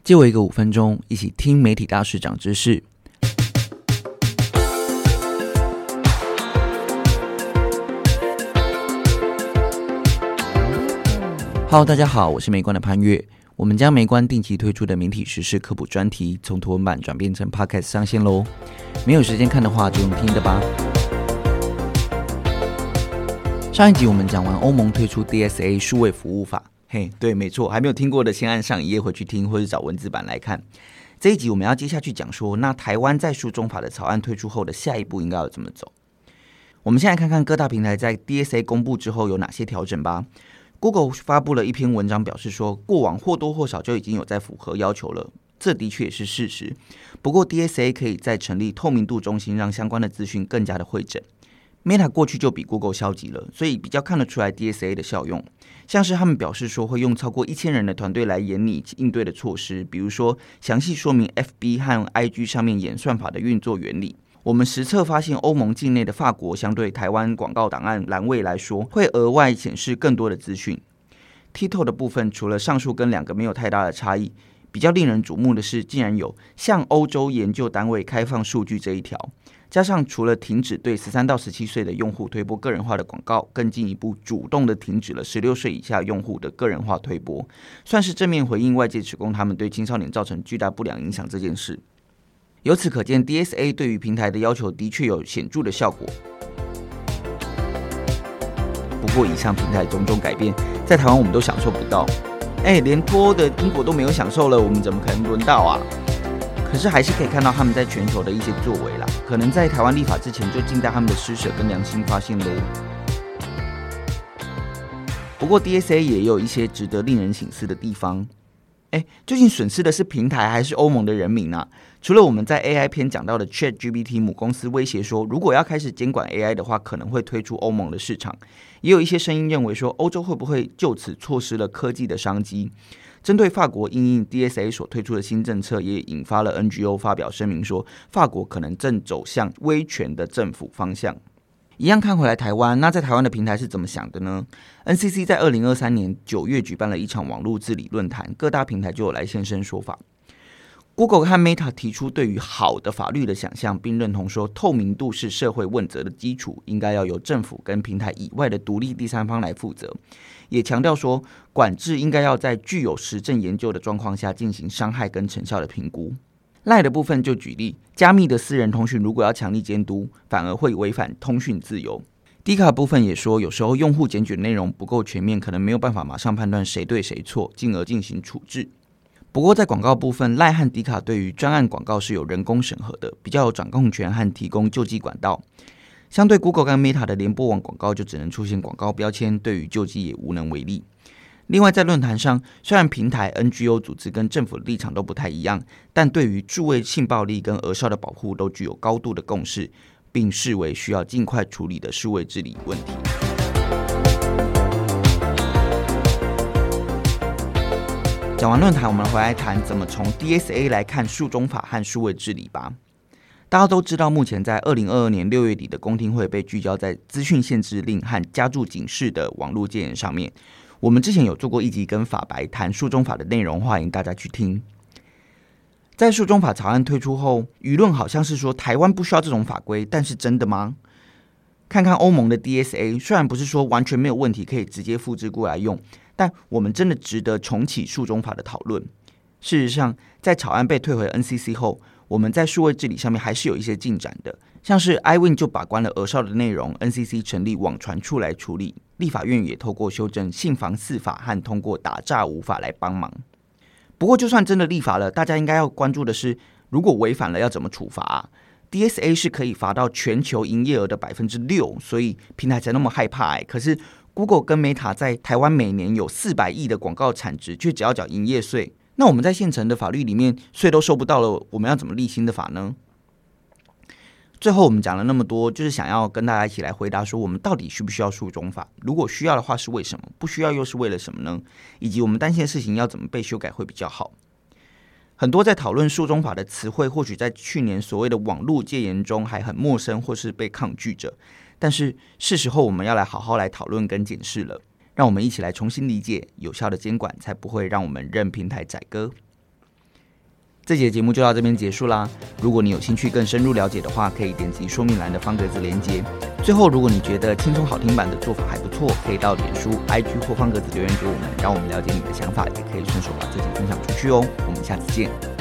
借我一个5分钟，一起听媒体大师长知识。Hello， 大家好，我是媒观的潘越。我们将媒观定期推出的媒体时事科普专题，从图文版转变成 Podcast 上线咯。没有时间看的话，就用听的吧。上一集我们讲完欧盟推出 DSA 数位服务法，对，没错，还没有听过的先按上一页回去听，或是找文字版来看。这一集我们要接下去讲说，那台湾在数中法的草案推出后的下一步应该要怎么走。我们先来看看各大平台在 DSA 公布之后有哪些调整吧。Google 发布了一篇文章，表示说过往或多或少就已经有在符合要求了，这的确也是事实。不过 DSA 可以再成立透明度中心，让相关的资讯更加的汇整。Meta 过去就比 Google 消极了，所以比较看得出来 DSA 的效用。像是他们表示说会用超过1000人的团队来研拟应对的措施，比如说详细说明 FB 和 IG 上面演算法的运作原理。我们实测发现，欧盟境内的法国相对台湾广告档案栏位来说，会额外显示更多的资讯。TikTok 的部分，除了上述跟2个没有太大的差异，比较令人瞩目的是，竟然有向欧洲研究单位开放数据这一条。加上除了停止对13到17岁的用户推播个人化的广告，更进一步主动的停止了16岁以下用户的个人化推播，算是正面回应外界指控他们对青少年造成巨大不良影响这件事。由此可见 DSA 对于平台的要求的确有显著的效果。不过以上平台种种改变，在台湾我们都享受不到。连脱欧的英国都没有享受了，我们怎么可能轮到啊？可是还是可以看到他们在全球的一些作为啦，可能在台湾立法之前就静待他们的施舍跟良心发现咯。不过 DSA 也有一些值得令人省思的地方。究竟损失的是平台还是欧盟的人民啊？除了我们在 AI 篇讲到的 ChatGPT 母公司威胁说，如果要开始监管 AI 的话，可能会推出欧盟的市场，也有一些声音认为说，欧洲会不会就此错失了科技的商机？针对法国因应 DSA 所推出的新政策，也引发了 NGO 发表声明说，法国可能正走向威权的政府方向。一样看回来台湾，那在台湾的平台是怎么想的呢？ NCC 在2023年9月举办了一场网络治理论坛，各大平台就有来现身说法。Google 和 Meta 提出对于好的法律的想象，并认同说透明度是社会问责的基础，应该要由政府跟平台以外的独立第三方来负责，也强调说管制应该要在具有实证研究的状况下进行伤害跟成效的评估。赖的部分就举例，加密的私人通讯如果要强力监督，反而会违反通讯自由。迪卡部分也说，有时候用户检举内容不够全面，可能没有办法马上判断谁对谁错，进而进行处置。不过在广告部分，赖和迪卡对于专案广告是有人工审核的，比较有掌控权和提供救济管道。相对 Google 跟 Meta 的联播网广告就只能出现广告标签，对于救济也无能为力。另外在论坛上，虽然平台 NGO 组织跟政府的立场都不太一样，但对于数位性暴力跟儿少的保护都具有高度的共识，并视为需要尽快处理的数位治理问题。讲完论坛，我们回来谈怎么从 DSA 来看数中法和数位治理吧。大家都知道，目前在2022年6月底的公听会被聚焦在资讯限制令和加注警示的网络戒严上面。我们之前有做过一集跟法白谈数中法的内容，欢迎大家去听。在数中法草案推出后，舆论好像是说台湾不需要这种法规，但是真的吗？看看欧盟的 DSA， 虽然不是说完全没有问题可以直接复制过来用，但我们真的值得重启数中法的讨论。事实上，在草案被退回 NCC 后，我们在数位治理上面还是有一些进展的，像是 iWin 就把关了儿少的内容， NCC 成立网传处来处理，立法院也透过修正信防4法和通过打诈5法来帮忙。不过就算真的立法了，大家应该要关注的是，如果违反了要怎么处罚啊？ DSA 是可以罚到全球营业额的 6%， 所以平台才那么害怕可是 Google 跟 Meta 在台湾每年有400亿的广告产值，却只要缴营业税，那我们在现成的法律里面税都收不到了，我们要怎么立新的法呢？最后我们讲了那么多，就是想要跟大家一起来回答说，我们到底需不需要数中法？如果需要的话是为什么？不需要又是为了什么呢？以及我们担心的事情要怎么被修改会比较好？很多在讨论数中法的词汇，或许在去年所谓的网络戒严中还很陌生，或是被抗拒着。但是是时候我们要来好好来讨论跟检视了，让我们一起来重新理解，有效的监管才不会让我们任平台宰割。 这节节目就到这边结束啦。如果你有兴趣更深入了解的话，可以点击说明栏的方格子连结。最后，如果你觉得轻松好听版的做法还不错，可以到脸书、IG 或方格子留言给我们，让我们了解你的想法，也可以顺手把这集分享出去哦。我们下次见。